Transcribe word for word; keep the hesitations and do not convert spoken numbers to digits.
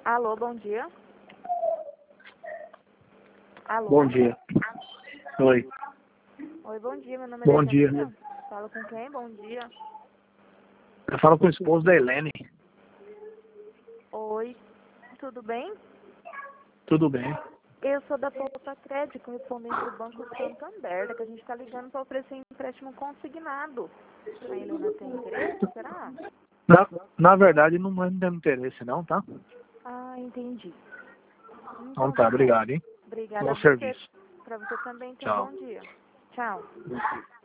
Alô, bom dia. Alô? Bom dia. Oi. Oi, bom dia. Meu nome é Bom Alexandrina. dia. Falo com quem? Bom dia. Eu falo com o esposo da Helene. Oi, tudo bem? Tudo bem? Eu sou da Poupa Crédito, correspondente do Banco Santander, que a gente está ligando para oferecer empréstimo consignado. A Helena tem interesse, será? Na, na verdade, não não tem interesse não, tá? Ah, entendi. Então Então tá, tá bom. obrigado, hein? Obrigada Bom a você. serviço. Para você também, tenha um Tchau. bom dia. Tchau.